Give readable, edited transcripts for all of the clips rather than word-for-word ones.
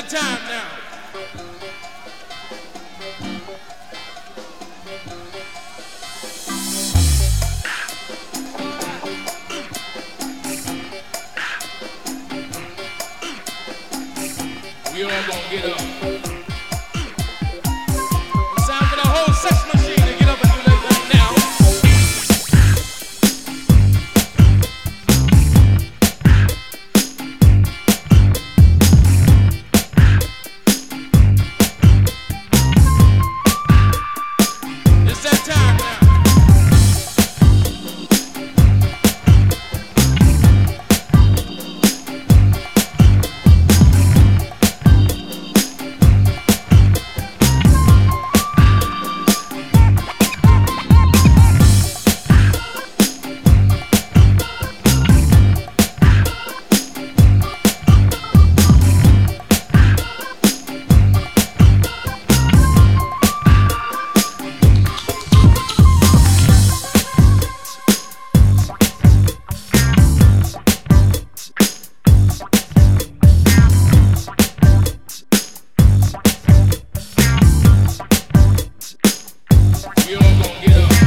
that time now. We all gonna get up. It's time for the whole sex machine to get up and do their thing now. It's that time now. We all gonna get up.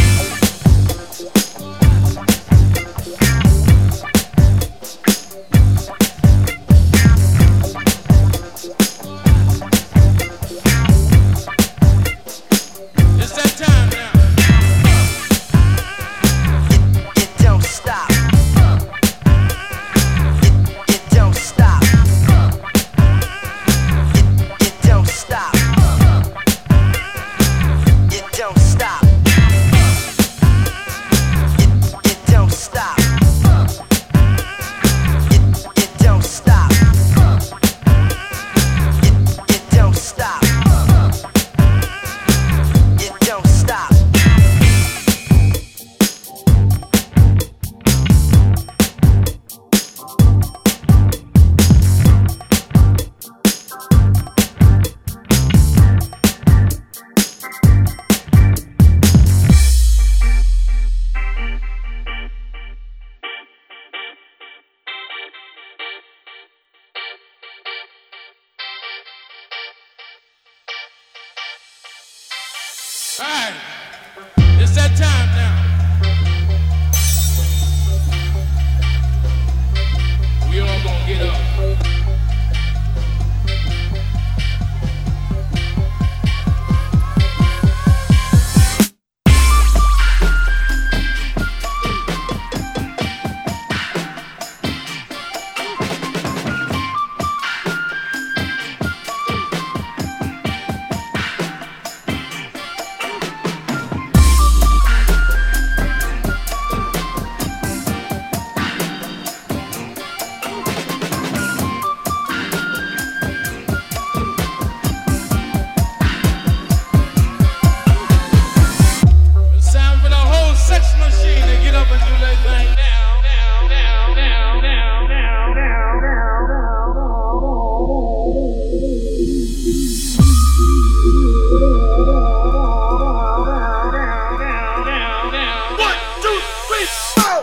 It's that time now. It don't stop. It don't stop. It don't stop. It don't stop. It don't stop. It don't stop. It don't stop. It don't stop. All right. It's that time now. We all gonna get up. It's time for the whole sex machine to get up and do their thing now. One, two, three, four.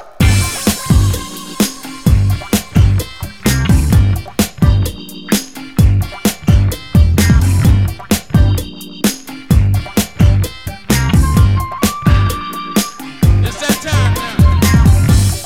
It's that time now.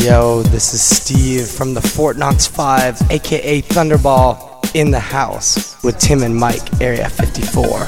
Yo, this is Steve from the Fort Knox 5, aka Thunderball, in the house with Tim and Mike, Area 54.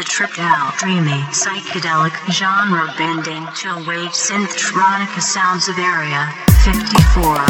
tripped out, dreamy, psychedelic, genre-bending, chill-wave, synth-tronica sounds of Area 54.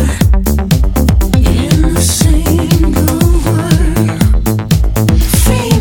Free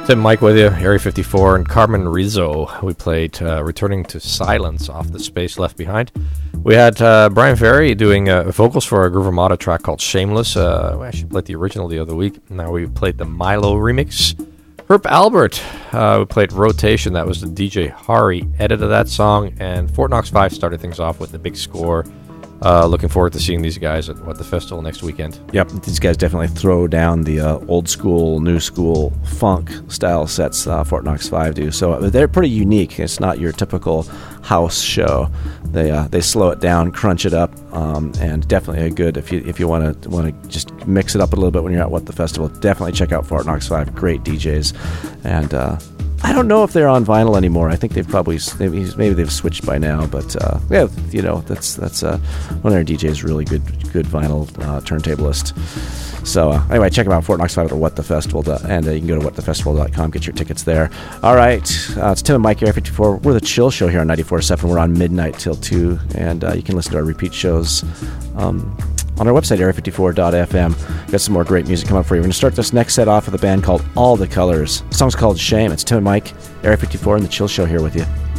Tim Mike with you, Area 54, and Carmen Rizzo. We played Returning to Silence off the Space Left Behind. We had Brian Ferry doing vocals for a Groove Armada track called Shameless. We actually played the original the other week. Now we played the Milo remix. Herb Albert, we played Rotation. That was the DJ Hari edit of that song. And Fort Knox 5 started things off with the big score. Looking forward to seeing these guys at the festival next weekend. Yep, these guys definitely throw down the old school, new school funk style sets. Fort Knox 5 do, so they're pretty unique. It's not your typical house show. They slow it down, crunch it up, and definitely a good if you want to just mix it up a little bit when you're at the festival. Definitely check out Fort Knox 5. Great DJs, and I don't know if they're on vinyl anymore. I think maybe they've switched by now, but yeah, that's one of their DJs, really good vinyl turntablist. So anyway, check them out, Fort Knox 5 at the What the Festival, and you can go to whatthefestival.com, get your tickets there. All right, it's Tim and Mike, Area 54. We're the Chill Show here on 94.7. We're on midnight till 2, and you can listen to our repeat shows on our website, area54.fm. Got some more great music coming up for you. We're going to start this next set off with a band called All the Colors. The song's called Shame. It's Tim and Mike, Area 54, and the Chill Show here with you.